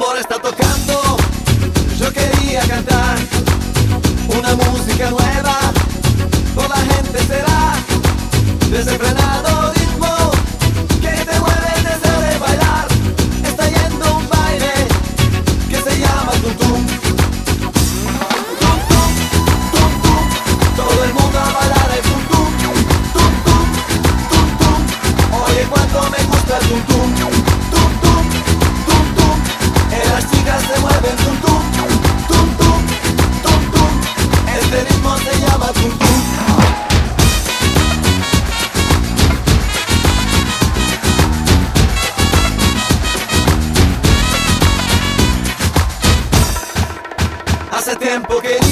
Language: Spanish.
tambor está tocando, yo quería cantar una música nueva, por la gente será desenfrenado ritmo que te mueve el deseo de bailar. Está yendo un baile que se llama tum tum. Tum tum, tum tum, todo el mundo a bailar el tum tum. Tum tum, tum tum, oye cuánto me gusta el tum tum. Tum tum, tum tum, las chicas se mueven tum tum. Tum tum, tum tum, este ritmo se llama tum tum. Hace tiempo que